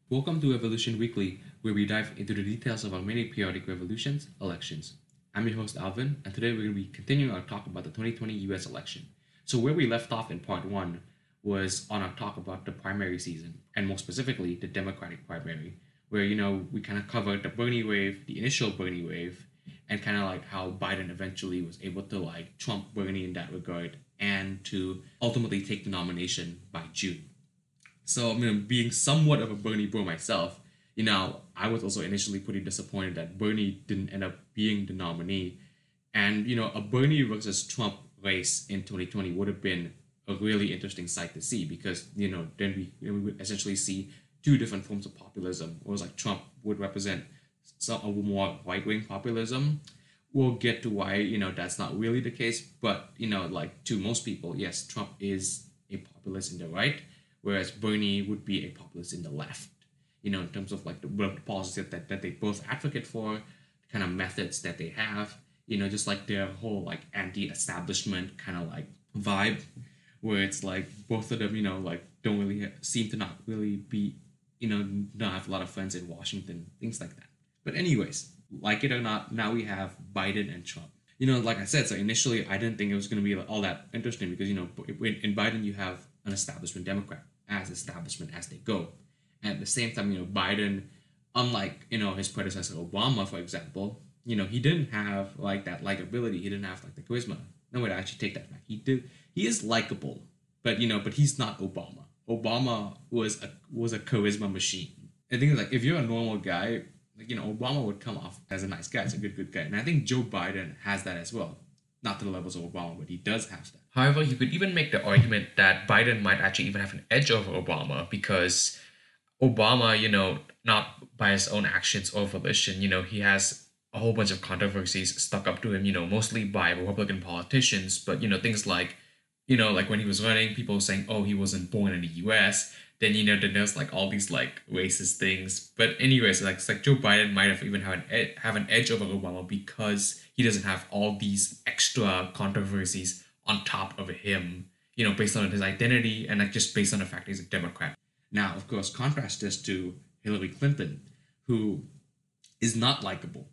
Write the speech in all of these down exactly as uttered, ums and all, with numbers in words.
Welcome to Evolution Weekly, where we dive into the details of our many periodic revolutions, elections. I'm your host Alvin, and today we're going to be continuing our talk about the twenty twenty U S election. So, where we left off in part one was on our talk about the primary season, and more specifically, the Democratic primary, where, you know, we kind of covered the Bernie wave, the initial Bernie wave, and kind of like how Biden eventually was able to like trump Bernie in that regard and to ultimately take the nomination by June. So, I mean, being somewhat of a Bernie bro myself, you know, I was also initially pretty disappointed that Bernie didn't end up being the nominee. And, you know, a Bernie versus Trump race in twenty twenty would have been a really interesting sight to see because, you know, then we, we would essentially see two different forms of populism. Whereas, like, Trump would represent some a more right wing populism. We'll get to why, you know, that's not really the case. But, you know, like, to most people, yes, Trump is a populist in the right, whereas Bernie would be a populist in the left, you know, in terms of like the, the policies that, that they both advocate for, the kind of methods that they have, you know, just like their whole like anti-establishment kind of like vibe, where it's like both of them, you know, like don't really ha- seem to not really be, you know, not have a lot of friends in Washington, things like that. But anyways, like it or not, now we have Biden and Trump. You know, like I said, so initially I didn't think it was going to be all that interesting because, you know, in, in Biden you have an establishment Democrat, as establishment as they go. And at the same time, you know, Biden, unlike, you know, his predecessor Obama, for example, you know, he didn't have like that likability. He didn't have like the charisma. No way to actually take that back. He did. He is likable, but you know, but he's not Obama. Obama was a was a charisma machine. I think like if you're a normal guy, like you know, Obama would come off as a nice guy, as a good good guy, and I think Joe Biden has that as well. Not to the levels of Obama, but he does have that. However, you could even make the argument that Biden might actually even have an edge over Obama because Obama, you know, not by his own actions or volition, you know, he has a whole bunch of controversies stuck up to him, you know, mostly by Republican politicians, but, you know, things like, you know, like when he was running, people saying, oh, he wasn't born in the U S. Then, you know, then there's like all these like racist things. But anyways, like, it's like Joe Biden might have even have an, ed- have an edge over Obama because he doesn't have all these extra controversies on top of him, you know, based on his identity and like just based on the fact he's a Democrat. Now, of course, contrast this to Hillary Clinton, who is not likable.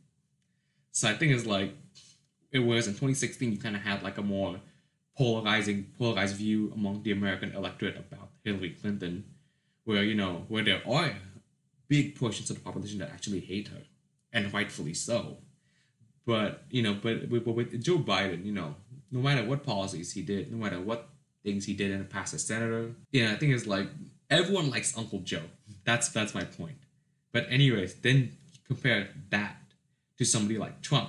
So I think it's like it was in twenty sixteen. You kind of had like a more polarizing, polarized view among the American electorate about Hillary Clinton, where you know where there are big portions of the population that actually hate her, and rightfully so. But you know, but with, with Joe Biden, you know, no matter what policies he did, no matter what things he did in the past as senator, yeah, I think it's like everyone likes Uncle Joe. That's that's my point. But anyways, then compare that to somebody like Trump,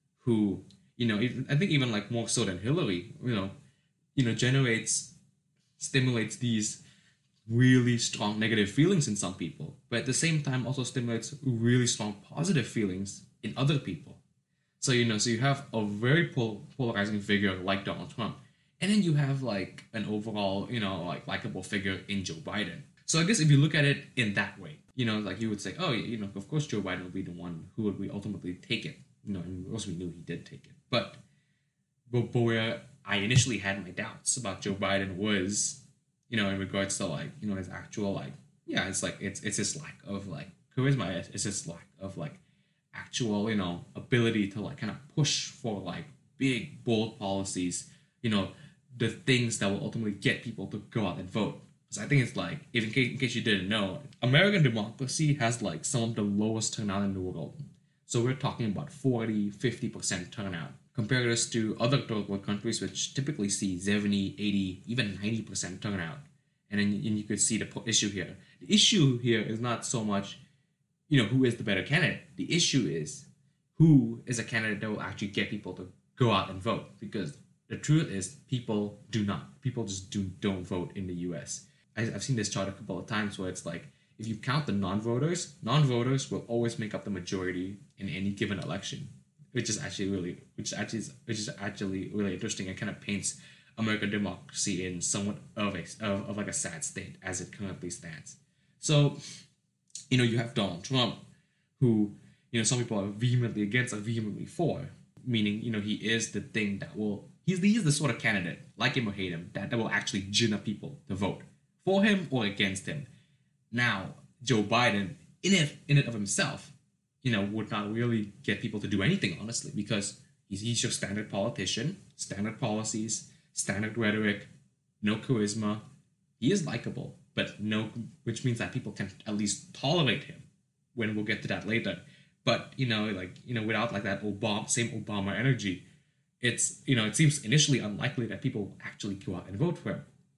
who you know, even, I think even like more so than Hillary, you know, you know, generates stimulates these really strong negative feelings in some people, but at the same time also stimulates really strong positive feelings in other people. So you know, so you have a very pol- polarizing figure like Donald Trump, and then you have like an overall, you know, like likable figure in Joe Biden. So I guess if you look at it in that way, you know, like you would say, oh, you know, of course Joe Biden would be the one who would we ultimately take it. You know, and of course we knew he did take it, but but, but where I initially had my doubts about Joe Biden was, you know, in regards to like, you know, his actual like, yeah, it's like it's it's his lack of like charisma, it's his lack of like actual, you know, ability to like kind of push for like big, bold policies, you know, the things that will ultimately get people to go out and vote. So I think it's like, if in case, in case you didn't know, American democracy has like some of the lowest turnout in the world. So we're talking about forty, fifty percent turnout. Compare this to other third world countries, which typically see seventy, eighty, even ninety percent turnout. And then and you could see the issue here. The issue here is not so much, you know, who is the better candidate. The issue is who is a candidate that will actually get people to go out and vote. Because the truth is, people do not. People just do don't vote in the U S. I, I've seen this chart a couple of times where it's like, if you count the non-voters, non-voters will always make up the majority in any given election, which is actually really, which actually is, which is actually really interesting and kind of paints American democracy in somewhat of a of, of like a sad state as it currently stands. So you know, you have Donald Trump, who, you know, some people are vehemently against or vehemently for, meaning, you know, he is the thing that will, he's, he's the sort of candidate, like him or hate him, that, that will actually gin up people to vote for him or against him. Now, Joe Biden, in it in it of himself, you know, would not really get people to do anything, honestly, because he's, he's your standard politician, standard policies, standard rhetoric, no charisma. He is likable, but no, which means that people can at least tolerate him. When we'll get to that later, but you know, like you know, without like that Obama same Obama energy, it's you know, it seems initially unlikely that people actually go out and vote for him.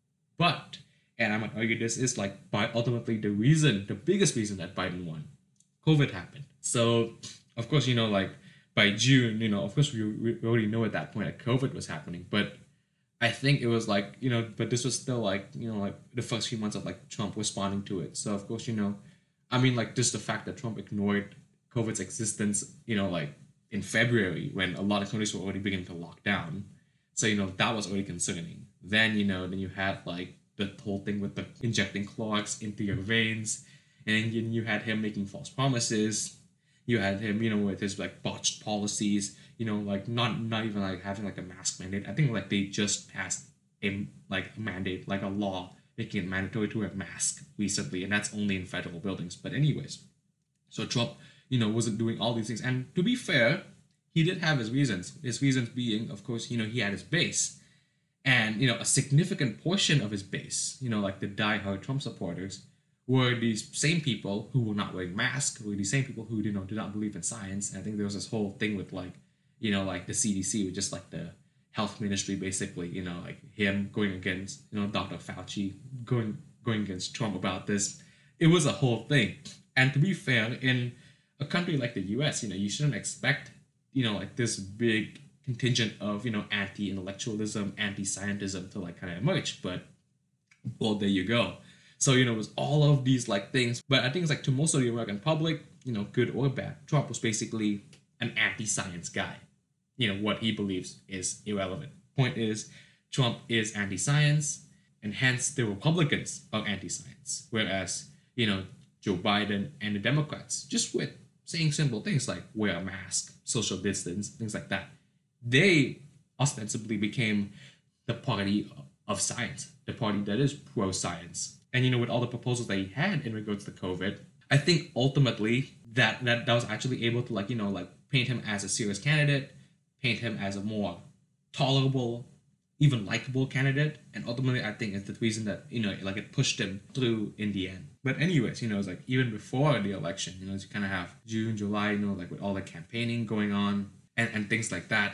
But and I might argue this is like by ultimately the reason, the biggest reason that Biden won, COVID happened. So of course, you know, like by June, you know, of course we, we already know at that point that COVID was happening, but I think it was like, you know, but this was still like, you know, like the first few months of like Trump responding to it. So of course, you know, I mean, like just the fact that Trump ignored COVID's existence, you know, like in February when a lot of countries were already beginning to lock down. So, you know, that was already concerning. Then, you know, then you had like the whole thing with the injecting clogs into your veins. And then you had him making false promises. You had him, you know, with his like botched policies, you know, like not not even like having like a mask mandate. I think like they just passed a like a mandate, like a law making it mandatory to wear a mask recently, and that's only in federal buildings. But anyways, so Trump, you know, wasn't doing all these things. And to be fair, he did have his reasons. His reasons being, of course, you know, he had his base. And, you know, a significant portion of his base, you know, like the diehard Trump supporters, were these same people who were not wearing masks, were these same people who, you know, did not believe in science. And I think there was this whole thing with like, you know, like the C D C, with just like the health ministry, basically, you know, like him going against, you know, Doctor Fauci, going going against Trump about this. It was a whole thing. And to be fair, in a country like the U S, you know, you shouldn't expect, you know, like this big contingent of, you know, anti-intellectualism, anti-scientism to like kind of emerge. But, well, there you go. So, you know, it was all of these like things. But I think it's like to most of the American public, you know, good or bad, Trump was basically an anti-science guy. You know, what he believes is irrelevant. Point is, Trump is anti-science, and hence the Republicans are anti-science. Whereas, you know, Joe Biden and the Democrats, just with saying simple things like wear a mask, social distance, things like that, they ostensibly became the party of science, the party that is pro-science. And, you know, with all the proposals that he had in regards to COVID, I think ultimately that, that, that was actually able to, like, you know, like paint him as a serious candidate, paint him as a more tolerable, even likable candidate. And ultimately, I think it's the reason that, you know, like it pushed him through in the end. But anyways, you know, it's like even before the election, you know, you kind of have June, July, you know, like with all the campaigning going on and, and things like that.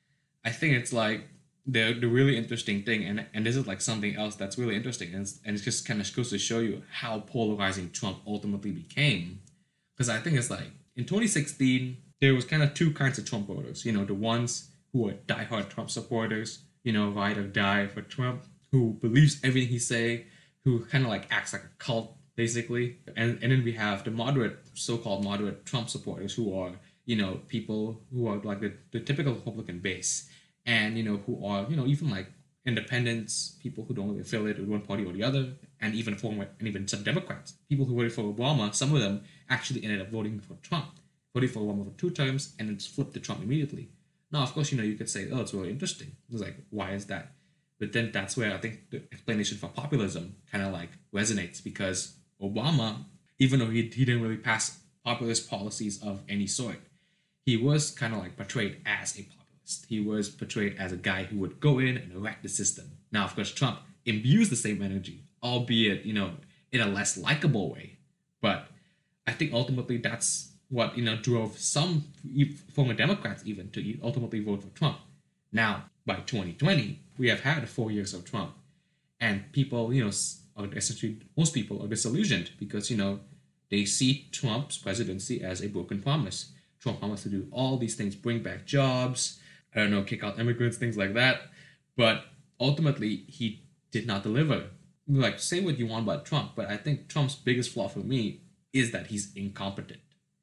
I think it's like the the really interesting thing, and and this is like something else that's really interesting, and it's, and it just kind of goes to show you how polarizing Trump ultimately became. Because I think it's like in twenty sixteen, there was kind of two kinds of Trump voters. You know, the ones who are diehard Trump supporters, you know, ride or die for Trump, who believes everything he say, who kind of like acts like a cult, basically. And and then we have the moderate, so-called moderate Trump supporters, who are, you know, people who are like the, the typical Republican base. And, you know, who are, you know, even like independents, people who don't really affiliate with one party or the other, and even former, and even some Democrats, people who voted for Obama, some of them actually ended up voting for Trump, voted for Obama for two terms, and then just flipped to Trump immediately. Now, of course, you know, you could say, oh, it's really interesting. It's like, why is that? But then that's where I think the explanation for populism kind of like resonates, because Obama, even though he, he didn't really pass populist policies of any sort, he was kind of like portrayed as a populist. He was portrayed as a guy who would go in and wreck the system. Now, of course, Trump imbues the same energy, albeit, you know, in a less likable way. But I think ultimately that's what, you know, drove some former Democrats even to ultimately vote for Trump. Now, by twenty twenty, we have had four years of Trump. And people, you know, are essentially, most people are disillusioned because, you know, they see Trump's presidency as a broken promise. Trump promised to do all these things, bring back jobs, I don't know, kick out immigrants, things like that. But ultimately, he did not deliver. Like, say what you want about Trump, but I think Trump's biggest flaw for me is that he's incompetent.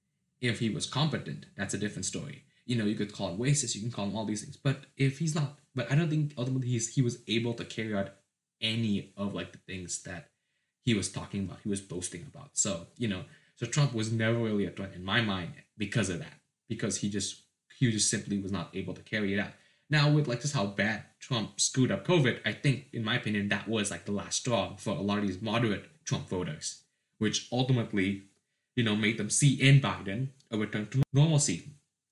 If he was competent, that's a different story. You know, you could call him racist, you can call him all these things. But if he's not, but I don't think ultimately he's, he was able to carry out any of like the things that he was talking about, he was boasting about. So, you know, so Trump was never really a threat in my mind because of that, because he just he just simply was not able to carry it out. Now, with like just how bad Trump screwed up COVID, I think, in my opinion, that was like the last straw for a lot of these moderate Trump voters, which ultimately, you know, made them see in Biden a return to normalcy.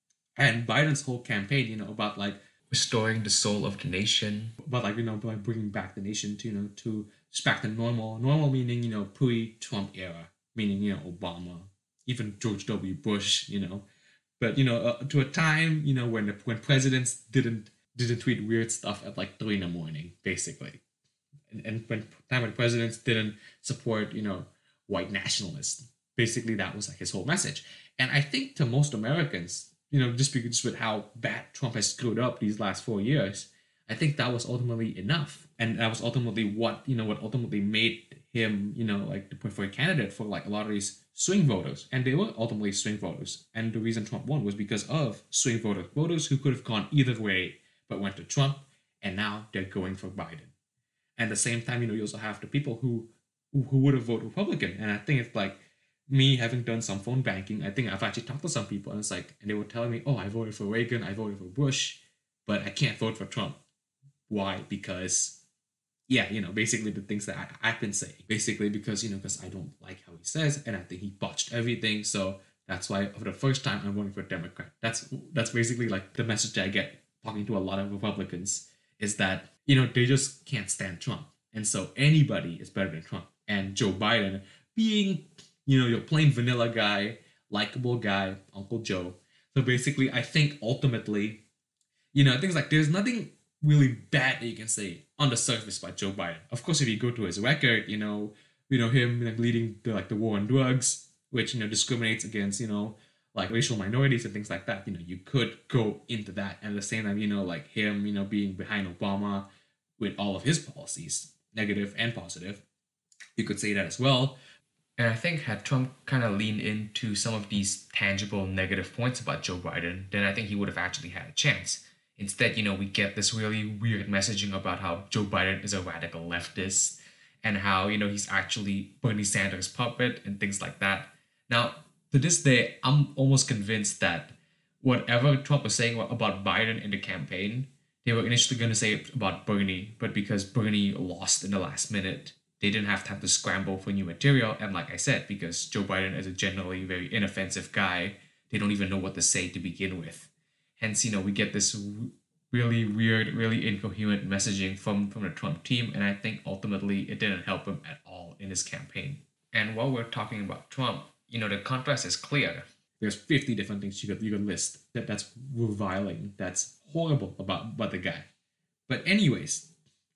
And Biden's whole campaign, you know, about like Restoring the soul of the nation. but like you know by bringing back the nation to you know to just back to normal normal meaning you know pre-Trump era, meaning you know Obama, even George W. Bush, you know but you know uh, to a time you know when the, when presidents didn't didn't tweet weird stuff at like three in the morning basically, and, and when time when presidents didn't support you know white nationalists, basically that was like his whole message. And I think to most Americans, you know just because with how bad Trump has screwed up these last four years, I think that was ultimately enough, and that was ultimately what you know what ultimately made him you know like the preferred candidate for like a lot of these swing voters, and they were ultimately swing voters. And the reason Trump won was because of swing voters, voters who could have gone either way but went to Trump, and now they're going for Biden. And at the same time, you know, you also have the people who who, who would have voted Republican, and I think it's like me having done some phone banking. I think I've actually talked to some people, and it's like, and they were telling me, "Oh, I voted for Reagan, I voted for Bush, but I can't vote for Trump." Why? Because, yeah, you know, basically the things that I, I've been saying. Basically because, you know, because I don't like how he says, and I think he botched everything. So that's why for the first time I'm voting for Democrat. That's that's basically like the message that I get talking to a lot of Republicans, is that, you know, they just can't stand Trump. And so anybody is better than Trump. And Joe Biden being, you know, your plain vanilla guy, likable guy, Uncle Joe. So basically, I think ultimately, you know, things like there's nothing really bad that you can say on the surface by Joe Biden. Of course, if you go to his record, you know, you know him like leading the like the war on drugs, which you know discriminates against you know like racial minorities and things like that. You know, you could go into that, and at the same time, you know, like him, you know, being behind Obama with all of his policies, negative and positive. You could say that as well. And I think had Trump kind of leaned into some of these tangible negative points about Joe Biden, then I think he would have actually had a chance. Instead, you know, we get this really weird messaging about how Joe Biden is a radical leftist and how, you know, he's actually Bernie Sanders' puppet and things like that. Now, to this day, I'm almost convinced that whatever Trump was saying about Biden in the campaign, they were initially going to say it about Bernie, but because Bernie lost in the last minute, they didn't have time to scramble for new material. And like I said, because Joe Biden is a generally very inoffensive guy, they don't even know what to say to begin with. Hence, you know, we get this really weird, really incoherent messaging from, from the Trump team. And I think ultimately it didn't help him at all in his campaign. And while we're talking about Trump, you know, the contrast is clear. There's fifty different things you could you could list that that's reviling, that's horrible about, about the guy. But anyways,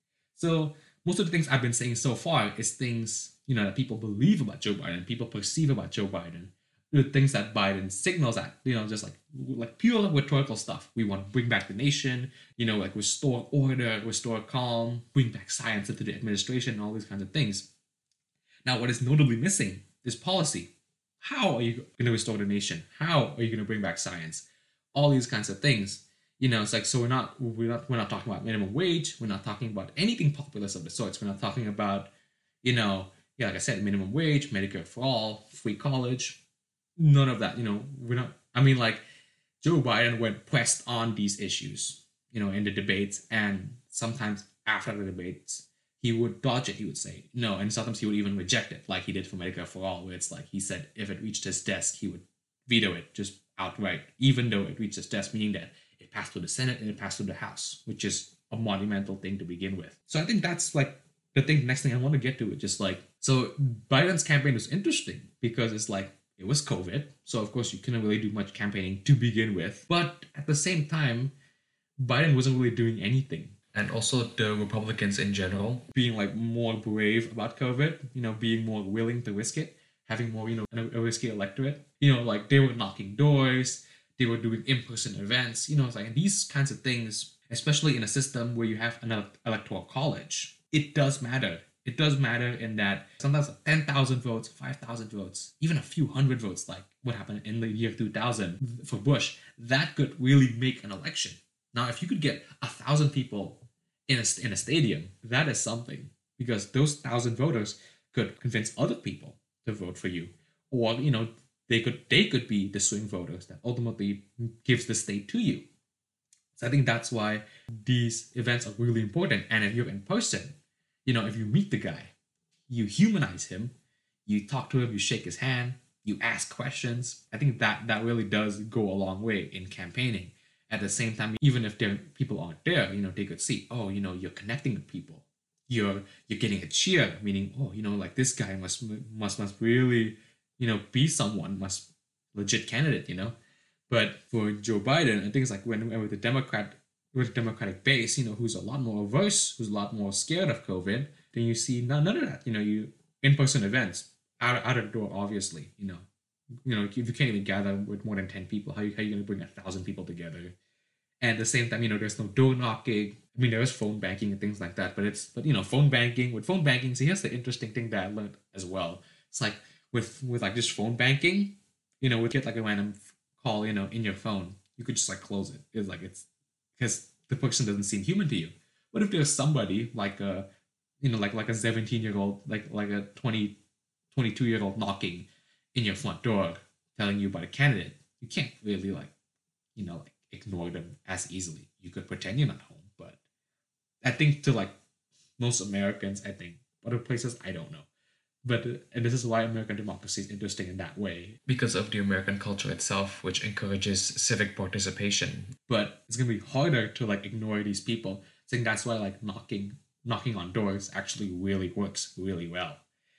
so most of the things I've been saying so far is things, you know, that people believe about Joe Biden, people perceive about Joe Biden, the things that Biden signals at, you know, just like like pure rhetorical stuff. We want to bring back the nation, you know, like restore order, restore calm, bring back science into the administration, and all these kinds of things. Now, what is notably missing is policy. How are you going to restore the nation? How are you going to bring back science? All these kinds of things. You know, it's like, so we're not we're not we're not talking about minimum wage. We're not talking about anything populist of the sorts. We're not talking about, you know, yeah, like I said, minimum wage, Medicare for all, free college, none of that. You know, we're not. I mean, like Joe Biden, when pressed on these issues, you know, in the debates, and sometimes after the debates, he would dodge it. He would say no, and sometimes he would even reject it, like he did for Medicare for all, where it's like he said if it reached his desk, he would veto it just outright, even though it reached his desk, meaning that it passed through the Senate and it passed through the House, which is a monumental thing to begin with. So I think that's like the thing. Next thing I want to get to it, just like so, Biden's campaign was interesting because it's like it was COVID, so of course you couldn't really do much campaigning to begin with. But at the same time, Biden wasn't really doing anything. And also the Republicans in general being like more brave about COVID, you know, being more willing to risk it, having more, you know, a risky electorate. You know, like they were knocking doors, they were doing in-person events, you know, it's like these kinds of things, especially in a system where you have an electoral college, it does matter. It does matter in that sometimes ten thousand votes, five thousand votes, even a few hundred votes, like what happened in the year two thousand for Bush, that could really make an election. Now, if you could get a thousand people in a, in a stadium, that is something, because those thousand voters could convince other people to vote for you, or you know they could they could be the swing voters that ultimately gives the state to you. So I think that's why these events are really important. And if you're in person, you know, if you meet the guy, you humanize him, You talk to him, you shake his hand, you ask questions. I think that that really does go a long way in campaigning. At the same time, even if there people aren't there, you know, they could see, oh, you know, you're connecting with people. You're you're getting a cheer, meaning, oh, you know, like this guy must must must really, you know, be someone, must legit candidate, you know. But for Joe Biden, I think it's like when with the Democrat with the Democratic base, you know, who's a lot more averse, who's a lot more scared of COVID, then you see none, none of that. You know, you in-person events out out of the door, obviously. You know, you know, if you can't even gather with more than ten people, how, you, how are you going to bring a thousand people together? And at the same time, you know, there's no door knocking. I mean, there is phone banking and things like that, but it's, but you know, phone banking, with phone banking, see, here's the interesting thing that I learned as well. It's like with, with like just phone banking, you know, we get like a random call, you know, in your phone, you could just like close it. It's like, it's because the person doesn't seem human to you. What if there's somebody like a, you know, like, like a seventeen year old, like, like a twenty, twenty-two year old knocking in your front door telling you about a candidate? You can't really like, you know, like ignore them as easily. You could pretend you're not home, but I think to like most Americans, I think other places, I don't know. But uh, and this is why American democracy is interesting in that way. Because of the American culture itself, which encourages civic participation. But it's gonna be harder to like ignore these people. I think that's why like knocking knocking on doors actually really works really well.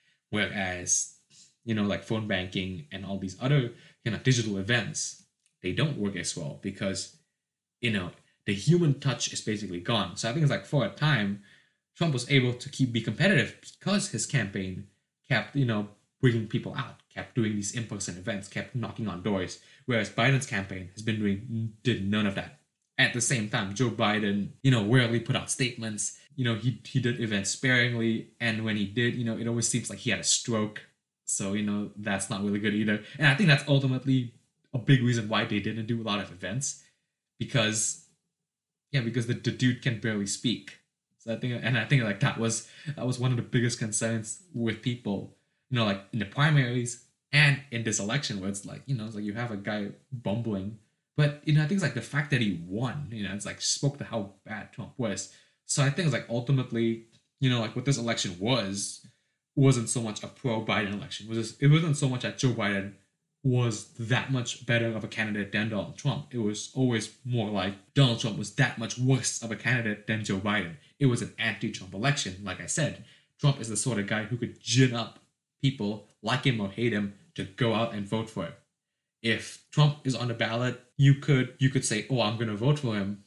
Whereas, you know, like phone banking and all these other, you know, digital events, they don't work as well because, you know, the human touch is basically gone. So I think it's like for a time, Trump was able to keep be competitive because his campaign kept, you know, bringing people out, kept doing these in-person events, kept knocking on doors. Whereas Biden's campaign has been doing did none of that. At the same time, Joe Biden, you know, rarely put out statements. You know, he he did events sparingly, and when he did, you know, it always seems like he had a stroke. So, you know, that's not really good either. And I think that's ultimately a big reason why they didn't do a lot of events. Because yeah, because the, the dude can barely speak. So I think, and I think like that was that was one of the biggest concerns with people, you know, like in the primaries and in this election, where it's like, you know, it's like you have a guy bumbling, but you know, I think it's like the fact that he won, you know, it's like spoke to how bad Trump was. So I think it's like ultimately, you know, like what this election was wasn't so much a pro Biden election. It was it wasn't so much that Joe Biden was that much better of a candidate than Donald Trump. It was always more like Donald Trump was that much worse of a candidate than Joe Biden. It was an anti-Trump election. Like I said, Trump is the sort of guy who could gin up people, like him or hate him, to go out and vote for him. If Trump is on the ballot, you could you could say, "Oh, I'm going to vote for him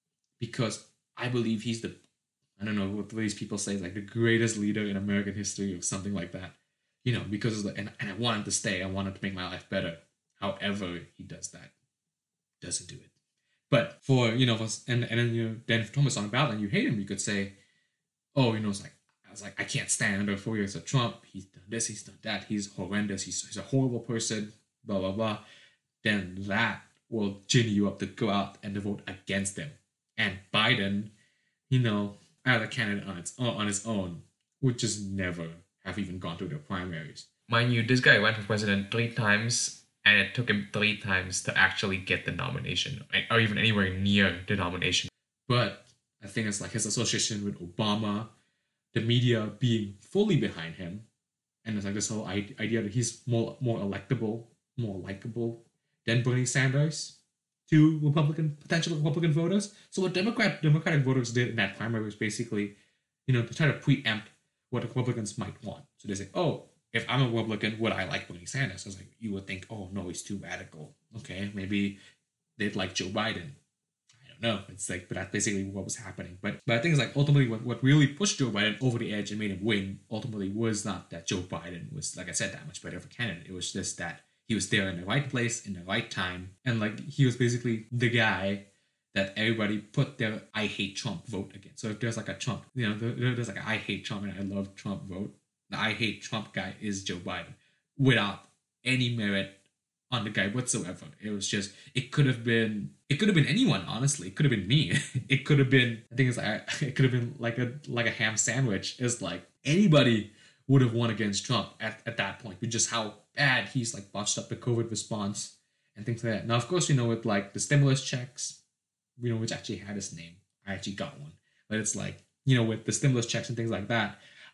because I believe he's the, I don't know what these people say, like the greatest leader in American history," or something like that. You know, because of the, and, and I want him to stay. I want him to make my life better. However, he does that. Doesn't do it. But for, you know, and, and then, you know, then if Trump is on the ballot and you hate him, you could say, oh, you know, it's like, I was like, I can't stand under four years of Trump. He's done this, he's done that. He's horrendous. He's, he's a horrible person, blah, blah, blah. Then that will gin you up to go out and to vote against him. And Biden, you know, as a candidate on its own, on his own, would just never have even gone through the primaries. Mind you, this guy went for president three times, and it took him three times to actually get the nomination, or even anywhere near the nomination. But I think it's like his association with Obama, the media being fully behind him, and it's like this whole idea that he's more more electable, more likable than Bernie Sanders to Republican potential Republican voters. So what Democrat Democratic voters did in that primary was basically, you know, to try to preempt what Republicans might want. So they say, oh, if I'm a Republican, would I like Bernie Sanders? I was like, you would think, oh no, he's too radical. Okay, maybe they'd like Joe Biden. I don't know. It's like, but that's basically what was happening. But but I think it's like ultimately what, what really pushed Joe Biden over the edge and made him win ultimately was not that Joe Biden was, like I said, that much better of a candidate. It was just that he was there in the right place in the right time, and like he was basically the guy that everybody put their I hate Trump vote against. So if there's like a Trump, you know, there's like a I hate Trump and I love Trump vote, the I hate Trump guy is Joe Biden without any merit on the guy whatsoever. It was just, it could have been, it could have been anyone, honestly. It could have been me. It could have been, I think it's like, it could have been like a like a ham sandwich. It's like anybody would have won against Trump at, at that point, with just how bad he's like botched up the COVID response and things like that. Now, of course, you know, with like the stimulus checks, you know, which actually had his name. I actually got one. But it's like, you know, with the stimulus checks and things like that,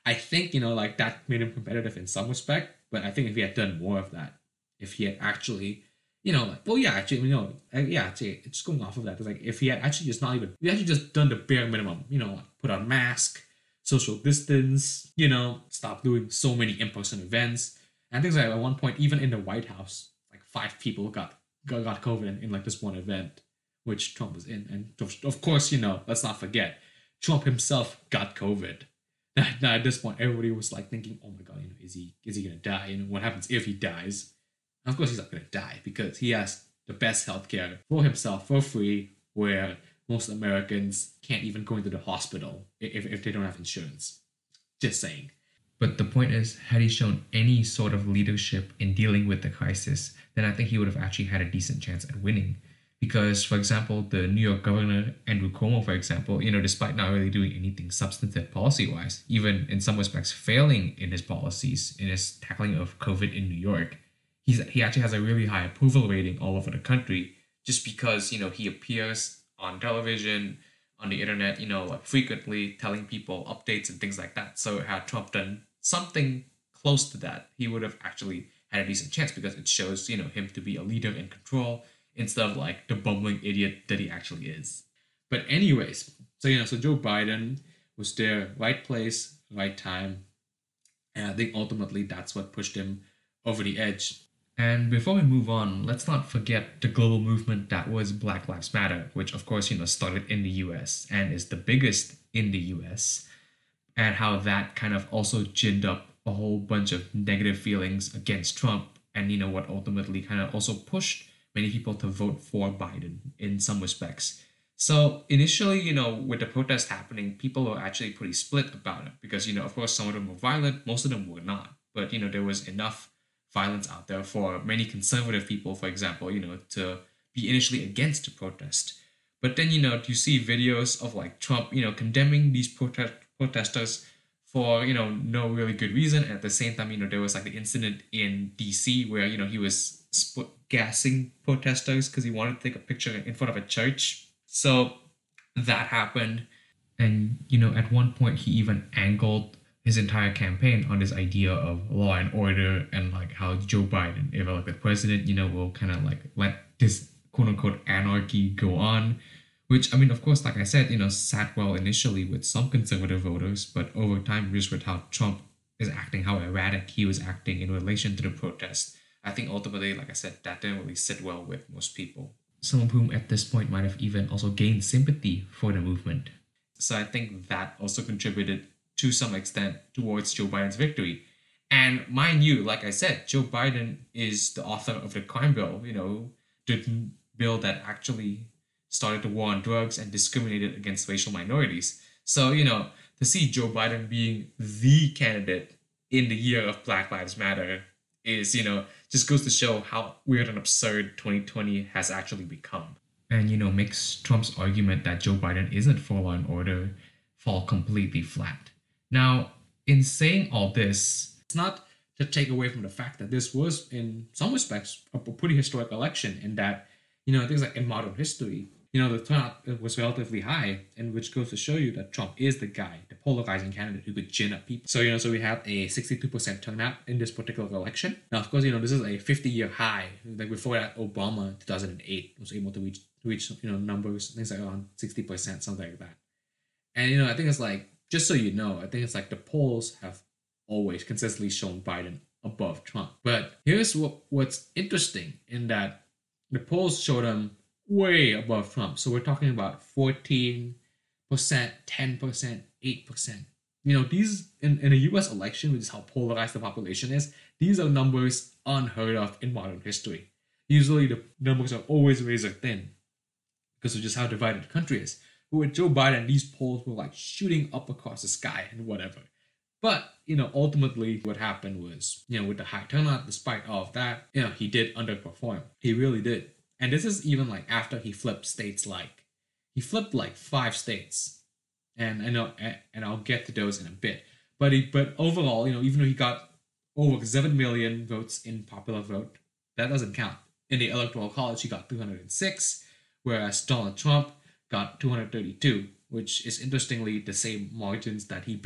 I think, you know, like that made him competitive in some respect, but I think if he had done more of that, if he had actually, you know, like, well, yeah, actually, you know, uh, yeah, actually, just going off of that, it's like if he had actually just not even, if he actually just done the bare minimum, you know, like put on mask, social distance, you know, stop doing so many in person events. And I think like at one point, even in the White House, like five people got got, got COVID in, in like this one event, which Trump was in. And of course, you know, let's not forget, Trump himself got COVID. Now at this point, everybody was like thinking, "Oh my God, you know, is he is he gonna die? You know, what happens if he dies?" And of course, he's not gonna die because he has the best healthcare for himself for free, where most Americans can't even go into the hospital if, if they don't have insurance. Just saying. But the point is, had he shown any sort of leadership in dealing with the crisis, then I think he would have actually had a decent chance at winning. Because, for example, the New York governor, Andrew Cuomo, for example, you know, despite not really doing anything substantive policy wise, even in some respects failing in his policies, in his tackling of COVID in New York, he's, he actually has a really high approval rating all over the country just because, you know, he appears on television, on the internet, you know, like frequently telling people updates and things like that. So had Trump done something close to that, he would have actually had a decent chance because it shows, you know, him to be a leader in control instead of like the bumbling idiot that he actually is. But anyways, so you know, so Joe Biden was there, right place, right time, and I think ultimately that's what pushed him over the edge. And before we move on, let's not forget the global movement that was Black Lives Matter, which of course, you know, started in the U S and is the biggest in the U S, and how that kind of also ginned up a whole bunch of negative feelings against Trump, and you know what ultimately kind of also pushed many people to vote for Biden in some respects. So initially, you know, with the protest happening, people were actually pretty split about it because, you know, of course, some of them were violent, most of them were not. But, you know, there was enough violence out there for many conservative people, for example, you know, to be initially against the protest. But then, you know, you see videos of like Trump, you know, condemning these protest protesters for, you know, no really good reason. And at the same time, you know, there was like the incident in D C where, you know, he was sp- gassing protesters because he wanted to take a picture in front of a church. So that happened. And, you know, at one point, he even angled his entire campaign on this idea of law and order and like how Joe Biden, if elected president, you know, will kind of like let this quote unquote anarchy go on. Which, I mean, of course, like I said, you know, sat well initially with some conservative voters, but over time, just with how Trump is acting, how erratic he was acting in relation to the protest, I think ultimately, like I said, that didn't really sit well with most people. Some of whom at this point might have even also gained sympathy for the movement. So I think that also contributed to some extent towards Joe Biden's victory. And mind you, like I said, Joe Biden is the author of the crime bill, you know, the bill that actually started the war on drugs and discriminated against racial minorities. So, you know, to see Joe Biden being the candidate in the year of Black Lives Matter is, you know, just goes to show how weird and absurd twenty twenty has actually become. And, you know, makes Trump's argument that Joe Biden isn't for law and order fall completely flat. Now, in saying all this, it's not to take away from the fact that this was, in some respects, a pretty historic election in that, you know, things like in modern history, you know, the turnout was relatively high, and which goes to show you that Trump is the guy, the polarizing candidate who could gin up people. So, you know, so we had a sixty-two percent turnout in this particular election. Now, of course, you know, this is a fifty-year high. Like before that, Obama in two thousand eight was able to reach, reach you know, numbers, things like around sixty percent, something like that. And, you know, I think it's like, just so you know, I think it's like the polls have always consistently shown Biden above Trump. But here's what what's interesting in that the polls showed him way above Trump. So we're talking about fourteen percent, ten percent, eight percent. You know, these, in, in a U S election, which is how polarized the population is, these are numbers unheard of in modern history. Usually the numbers are always razor thin because of just how divided the country is. But with Joe Biden, these polls were like shooting up across the sky and whatever. But, you know, ultimately what happened was, you know, with the high turnout, despite all of that, you know, he did underperform. He really did. And this is even like after he flipped states like, he flipped like five states. And I know, and I'll get to those in a bit. But he, but overall, you know, even though he got over seven million votes in popular vote, that doesn't count. In the Electoral College, he got two hundred six, whereas Donald Trump got two hundred thirty-two, which is interestingly the same margins that he beat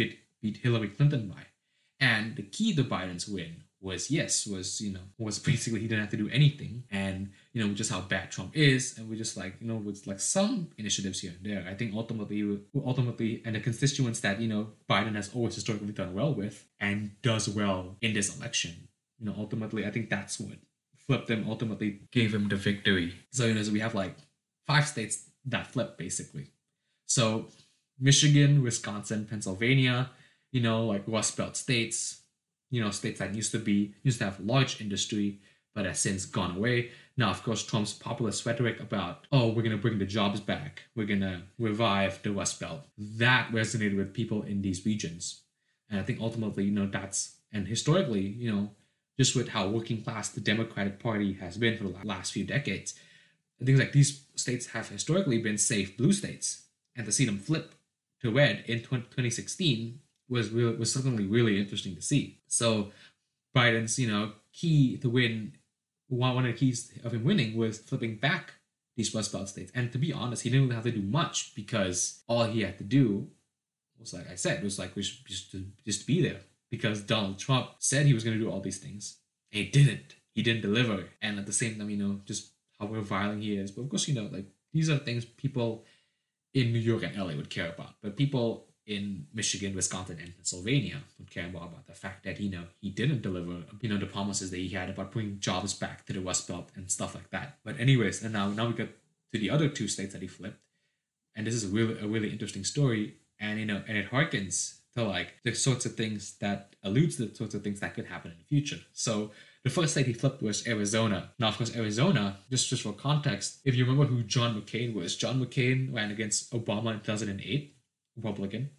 beat Hillary Clinton by. And the key to Biden's win was yes, was you know, was basically he didn't have to do anything, and you know, just how bad Trump is, and we're just like you know, with like some initiatives here and there. I think ultimately, ultimately, and the constituents that you know Biden has always historically done well with and does well in this election. You know, ultimately, I think that's what flipped him. Ultimately, Gave him the victory. so you know, so we have like five states that flip basically. So Michigan, Wisconsin, Pennsylvania, you know, like Rust Belt states, you know, states that used to be used to have large industry but has since gone away. Now, of course, Trump's populist rhetoric about, oh, we're gonna bring the jobs back, we're gonna revive the Rust Belt, that resonated with people in these regions. And I think ultimately, you know, that's and historically, you know, just with how working class the Democratic Party has been for the last few decades, things like these states have historically been safe blue states, and to see them flip to red in twenty sixteen was really, was certainly really interesting to see. So Biden's you know key to win, one one of the keys of him winning was flipping back these Rust Belt states. And to be honest, he didn't really have to do much because all he had to do was, like I said, was like just to just be there, because Donald Trump said he was going to do all these things, and he didn't. He didn't deliver, and at the same time, you know, just how violent he is. But of course, you know, like these are things people in New York and L A would care about, but people in Michigan, Wisconsin, and Pennsylvania would care more about the fact that you know he didn't deliver, you know, the promises that he had about bringing jobs back to the Rust Belt and stuff like that. But anyways, and now now we get to the other two states that he flipped, and this is a really a really interesting story, and you know, and it harkens to like the sorts of things that alludes to the sorts of things that could happen in the future. So the first state he flipped was Arizona. Now, of course, Arizona, just, just for context, if you remember who John McCain was, John McCain ran against Obama in two thousand eight, Republican.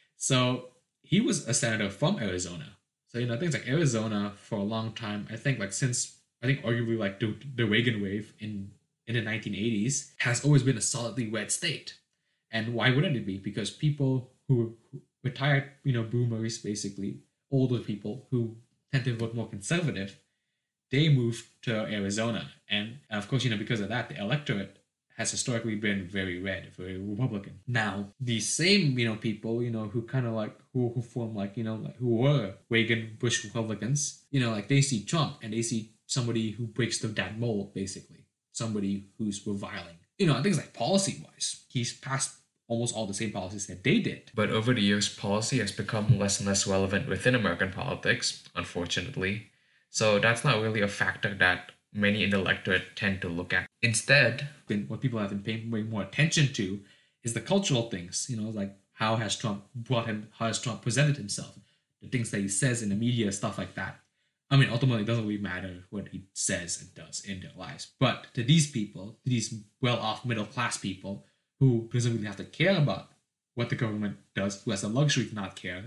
So he was a senator from Arizona. So, you know, things like Arizona for a long time, I think like since, I think arguably like the, the Reagan wave in, in the nineteen eighties, has always been a solidly red state. And why wouldn't it be? Because people who, who retired, you know, boomers, basically, older people who tend to vote more conservative, they moved to Arizona. And of course, you know, because of that, the electorate has historically been very red, very Republican. Now, these same, you know, people, you know, who kind of like, who, who form like, you know, like who were Reagan, Bush Republicans, you know, like they see Trump and they see somebody who breaks the that mold, basically. Somebody who's reviling. You know, I think it's like policy-wise, he's passed almost all the same policies that they did. But over the years, policy has become less and less relevant within American politics, unfortunately. So that's not really a factor that many in the electorate tend to look at. Instead, been, what people have been paying way more attention to is the cultural things, you know, like how has Trump brought him, how has Trump presented himself, the things that he says in the media, stuff like that. I mean, ultimately, it doesn't really matter what he says and does in their lives. But to these people, to these well-off middle-class people who doesn't really have to care about what the government does, who has the luxury to not care,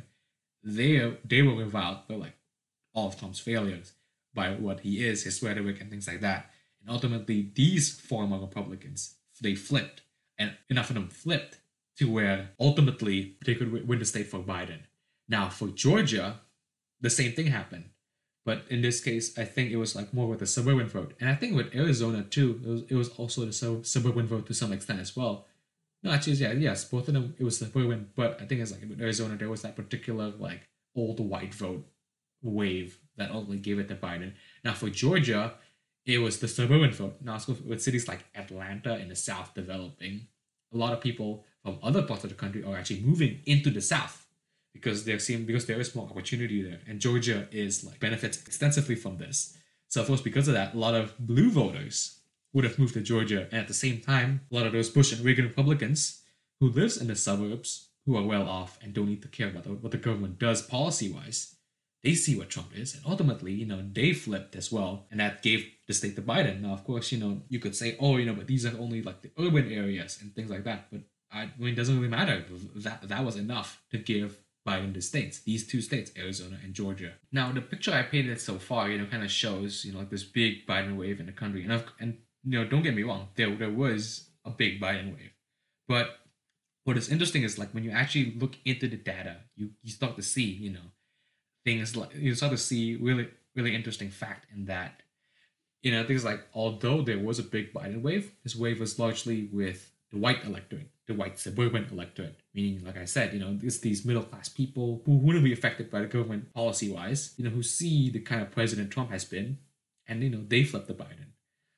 they they were reviled by like all of Trump's failures, by what he is, his rhetoric, and things like that. And ultimately, these former Republicans, they flipped, and enough of them flipped to where ultimately they could win the state for Biden. Now, for Georgia, the same thing happened. But in this case, I think it was like more with the suburban vote. And I think with Arizona too, it was, it was also the sub- suburban vote to some extent as well. No, actually, yeah, yes, both of them, it was suburban. But I think it's like with Arizona, there was that particular like old white vote wave that ultimately gave it to Biden. Now for Georgia, it was the suburban vote. Now with cities like Atlanta in the South developing, a lot of people from other parts of the country are actually moving into the South because they're seeing because there is more opportunity there, and Georgia is like benefits extensively from this. So of course, because of that, a lot of blue voters would have moved to Georgia, and at the same time, a lot of those Bush and Reagan Republicans who lives in the suburbs, who are well off and don't need to care about what the government does policy wise, they see what Trump is, and ultimately, you know, they flipped as well, and that gave the state to Biden. Now, of course, you know, you could say, oh, you know, but these are only like the urban areas and things like that, but I mean, it doesn't really matter. That that was enough to give Biden the states, these two states, Arizona and Georgia. Now, the picture I painted so far, you know, kind of shows, you know, like this big Biden wave in the country, and I've, and you know, don't get me wrong, there there was a big Biden wave, but what is interesting is like when you actually look into the data, you you start to see, you know, things like you start to see really really interesting fact in that, you know, things like although there was a big Biden wave, this wave was largely with the white electorate. the white suburban electorate, meaning, like I said, you know, it's these middle class people who wouldn't be affected by the government policy wise, you know, who see the kind of president Trump has been, and you know, they flip to Biden.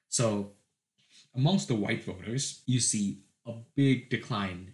So amongst the white voters, you see a big decline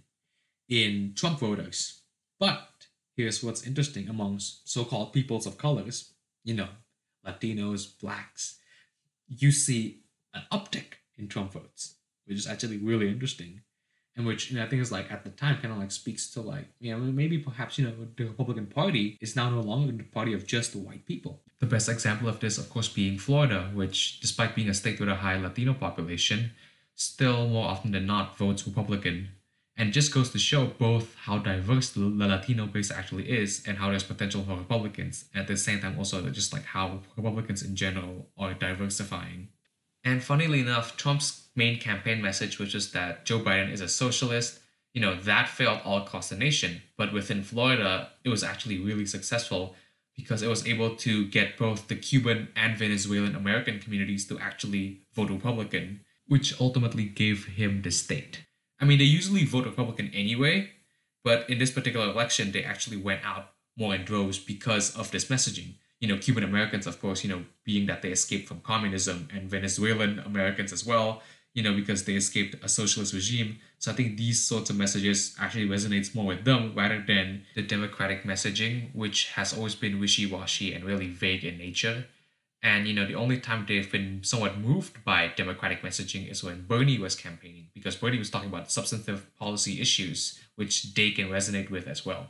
in Trump voters. But here's what's interesting amongst so-called peoples of colors, you know, Latinos, blacks, you see an uptick in Trump votes, which is actually really interesting. And which, you know, I think is like at the time kind of like speaks to like, you know, maybe perhaps, you know, the Republican Party is now no longer the party of just the white people. The best example of this, of course, being Florida, which, despite being a state with a high Latino population, still more often than not votes Republican. And just goes to show both how diverse the Latino base actually is and how there's potential for Republicans. At the same time, also just like how Republicans in general are diversifying. And funnily enough, Trump's main campaign message, which is that Joe Biden is a socialist, you know, that failed all across the nation. But within Florida, it was actually really successful because it was able to get both the Cuban and Venezuelan American communities to actually vote Republican, which ultimately gave him the state. I mean, they usually vote Republican anyway, but in this particular election, they actually went out more in droves because of this messaging. You know, Cuban Americans, of course, you know, being that they escaped from communism, and Venezuelan Americans as well, you know, because they escaped a socialist regime. So I think these sorts of messages actually resonates more with them rather than the Democratic messaging, which has always been wishy-washy and really vague in nature. And, you know, the only time they've been somewhat moved by Democratic messaging is when Bernie was campaigning, because Bernie was talking about substantive policy issues, which they can resonate with as well.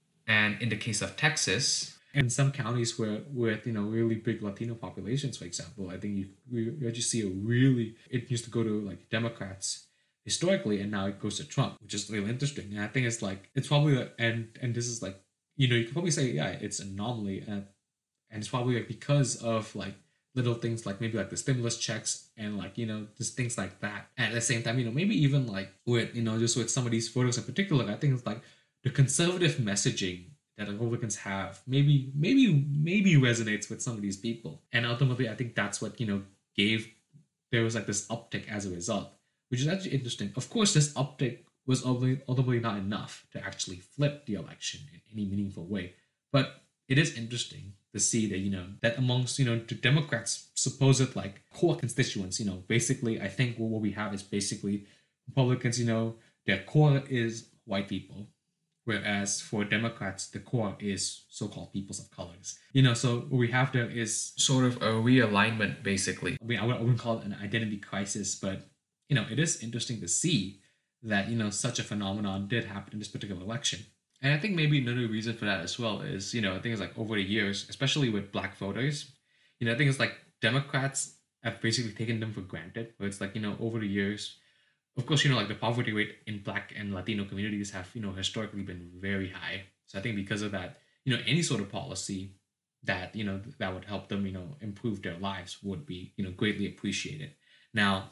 And in the case of Texas, in some counties where with you know really big Latino populations, for example, I think you you actually see a really it used to go to like Democrats historically, and now it goes to Trump, which is really interesting. And I think it's like it's probably and and this is like you know you can probably say yeah it's an anomaly, and and it's probably like because of like little things like maybe like the stimulus checks and like you know just things like that. And at the same time, you know maybe even like with you know just with some of these photos in particular, I think it's like the conservative messaging that Republicans have maybe maybe maybe resonates with some of these people, and ultimately I think that's what you know gave there was like this uptick as a result, which is actually interesting. Of course, this uptick was ultimately not enough to actually flip the election in any meaningful way, but it is interesting to see that you know that amongst you know the Democrats' supposed like core constituents, you know basically I think what we have is basically Republicans, you know their core is white people. Whereas for Democrats, the core is so-called peoples of colors. You know, so what we have there is sort of a realignment, basically. I mean, I wouldn't call it an identity crisis, but you know, it is interesting to see that you know such a phenomenon did happen in this particular election. And I think maybe another reason for that as well is you know I think it's like over the years, especially with black voters, you know I think it's like Democrats have basically taken them for granted. Where it's like you know over the years. Of course, you know, like the poverty rate in Black and Latino communities have, you know, historically been very high. So I think because of that, you know, any sort of policy that, you know, that would help them, you know, improve their lives would be, you know, greatly appreciated. Now,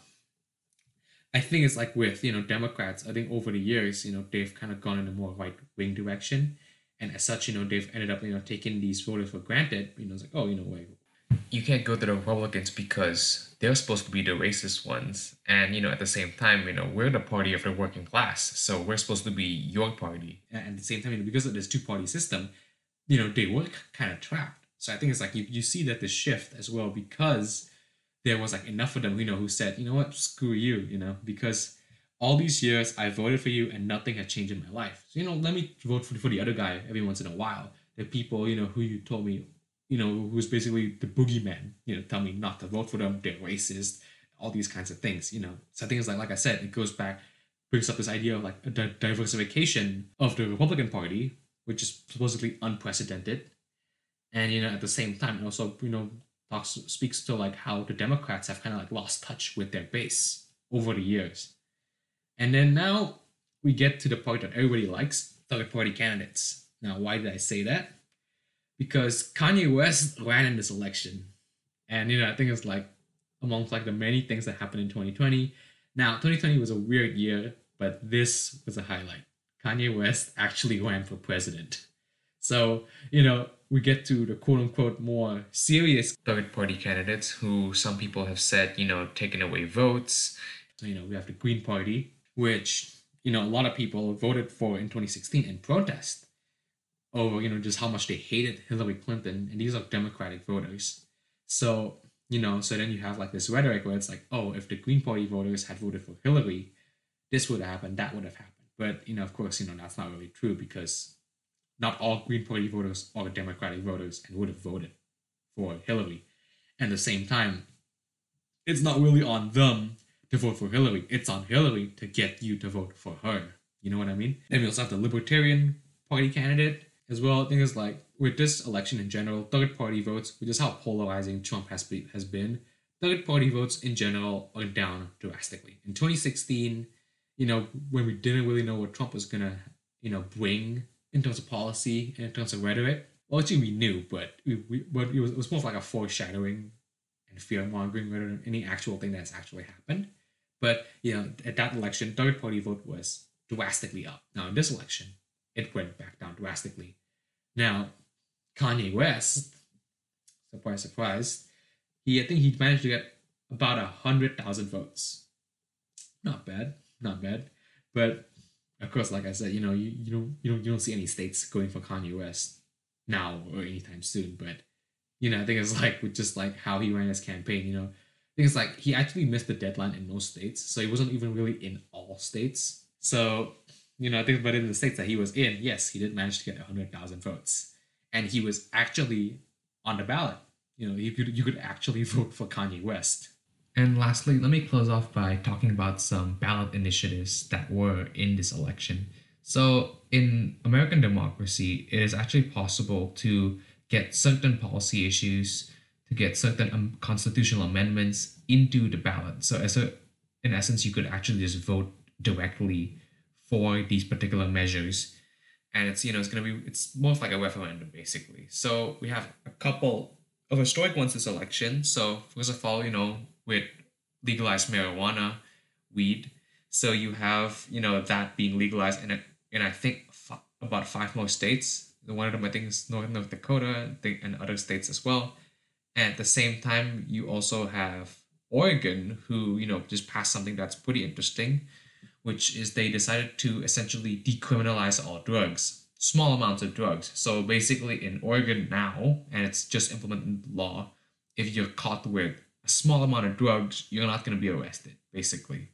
I think it's like with, you know, Democrats, I think over the years, you know, they've kind of gone in a more right wing direction. And as such, you know, they've ended up, you know, taking these voters for granted. You know, it's like, oh, you know, like, you can't go to the Republicans because they're supposed to be the racist ones. And, you know, at the same time, you know, we're the party of the working class. So we're supposed to be your party. And at the same time, you know, because of this two-party system, you know, they were kind of trapped. So I think it's like you, you see that the shift as well because there was like enough of them, you know, who said, you know what, screw you, you know, because all these years I voted for you and nothing had changed in my life. So, you know, let me vote for, for the other guy every once in a while. The people, you know, who you told me you know, who's basically the boogeyman, you know, tell me not to vote for them, they're racist, all these kinds of things, you know. So I think it's like, like I said, it goes back, brings up this idea of like a di- diversification of the Republican Party, which is supposedly unprecedented. And, you know, at the same time, it also, you know, talks, speaks to like how the Democrats have kind of like lost touch with their base over the years. And then now we get to the part that everybody likes, third party candidates. Now, why did I say that? Because Kanye West ran in this election. And, you know, I think it's like amongst like the many things that happened in twenty twenty. Now, twenty twenty was a weird year, but this was a highlight. Kanye West actually ran for president. So, you know, we get to the quote unquote more serious third party candidates who some people have said, you know, taken away votes. You know, we have the Green Party, which, you know, a lot of people voted for in twenty sixteen in protest over, you know, just how much they hated Hillary Clinton, and these are Democratic voters. So, you know, so then you have like this rhetoric where it's like, oh, if the Green Party voters had voted for Hillary, this would have happened, that would have happened. But, you know, of course, you know, that's not really true because not all Green Party voters are Democratic voters and would have voted for Hillary. At the same time, it's not really on them to vote for Hillary. It's on Hillary to get you to vote for her. You know what I mean? And we also have the Libertarian Party candidate as well. I think it's like with this election in general, third party votes, which is how polarizing Trump has be, has been. Third party votes in general are down drastically. In twenty sixteen, you know, when we didn't really know what Trump was gonna, you know, bring in terms of policy and in terms of rhetoric. Well, actually, we knew, but we, we but it was, it was more like a foreshadowing and fear mongering rather than any actual thing that's actually happened. But you know, at that election, third party vote was drastically up. Now in this election, it went back down drastically. Now, Kanye West, surprise, surprise, he I think he managed to get about a hundred thousand votes. Not bad, not bad. But of course, like I said, you know, you, you don't you don't you don't see any states going for Kanye West now or anytime soon. But you know, I think it's like with just like how he ran his campaign. You know, I think it's like he actually missed the deadline in most states, so he wasn't even really in all states. So you know, I think, but in the states that he was in, yes, he did manage to get a hundred thousand votes, and he was actually on the ballot. You know, you could you could actually vote for Kanye West. And lastly, let me close off by talking about some ballot initiatives that were in this election. So, in American democracy, it is actually possible to get certain policy issues, to get certain um, constitutional amendments into the ballot. So, as a, in essence, you could actually just vote directly for these particular measures, and it's you know it's gonna be it's more like a referendum basically. So we have a couple of historic ones this election. So first of all, you know, with legalized marijuana, weed. So you have you know that being legalized in a, in I think f- about five more states. One of them I think is North North Dakota and other states as well. And at the same time, you also have Oregon, who you know just passed something that's pretty interesting, which is they decided to essentially decriminalize all drugs, small amounts of drugs. So basically, in Oregon now, and it's just implemented law, if you're caught with a small amount of drugs, you're not going to be arrested, basically.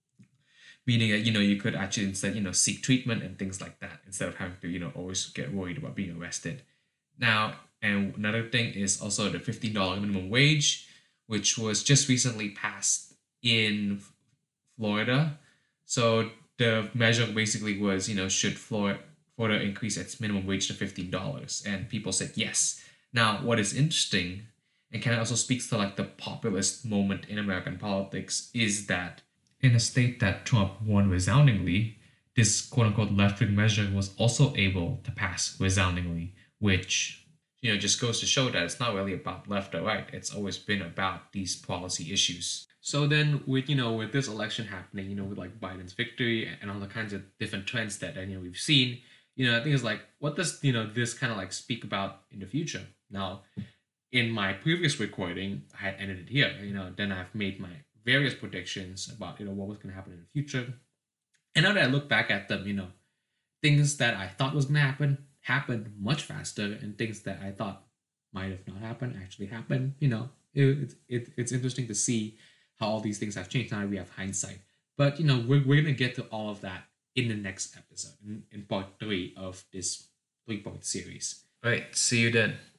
Meaning that, you know, you could actually instead, you know, seek treatment and things like that instead of having to, you know, always get worried about being arrested. Now, and another thing is also the fifteen dollars minimum wage, which was just recently passed in Florida. So the measure basically was, you know, should Florida, Florida increase its minimum wage to fifteen dollars? And people said yes. Now, what is interesting, and kind of also speaks to like the populist moment in American politics, is that in a state that Trump won resoundingly, this quote unquote left wing measure was also able to pass resoundingly, which, you know, just goes to show that it's not really about left or right. It's always been about these policy issues. So then with, you know, with this election happening, you know, with like Biden's victory and all the kinds of different trends that, you know, we've seen, you know, I think it's like, what does, you know, this kind of like speak about in the future? Now, in my previous recording, I had ended it here, you know, then I've made my various predictions about, you know, what was going to happen in the future. And now that I look back at them, you know, things that I thought was going to happen happened much faster, and things that I thought might have not happened actually happened. You know, it, it, it's interesting to see how all these things have changed. Now we have hindsight. But, you know, we're, we're going to get to all of that in the next episode, in, in part three of this three-part series. All right, see you then.